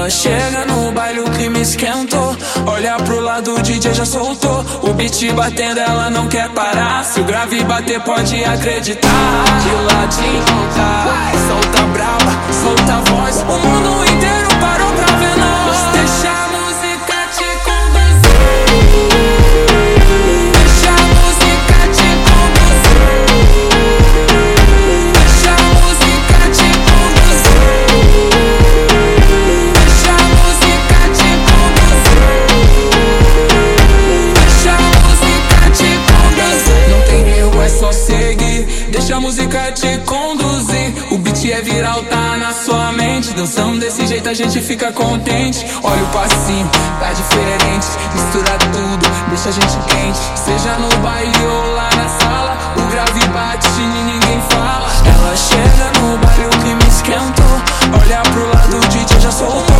Ela chega no baile, o clima esquentou. Olha pro lado, o DJ já soltou. O beat batendo, ela não quer parar. Se o grave bater, pode acreditar que o ladinho tá. Solta brava, solta a voz. O mundo inteiro parou pra ver nós. Deixa a música te conduzir. Deixa a música te conduzir. Deixa a música te conduzir. Deixa a música te conduzir. Deixa a música te conduzir. Não tem erro, é só seguir. Deixa a música te conduzir. O beat é viral, tá na sua mente. Dançando desse jeito a gente fica contente. Olha o passinho, tá diferente. Mistura tudo, deixa a gente quente. Seja no baile ou lá na sala, o grave bate e ninguém fala. Ela chega no baile, o clima esquentou. Olha pro lado, o DJ já soltou.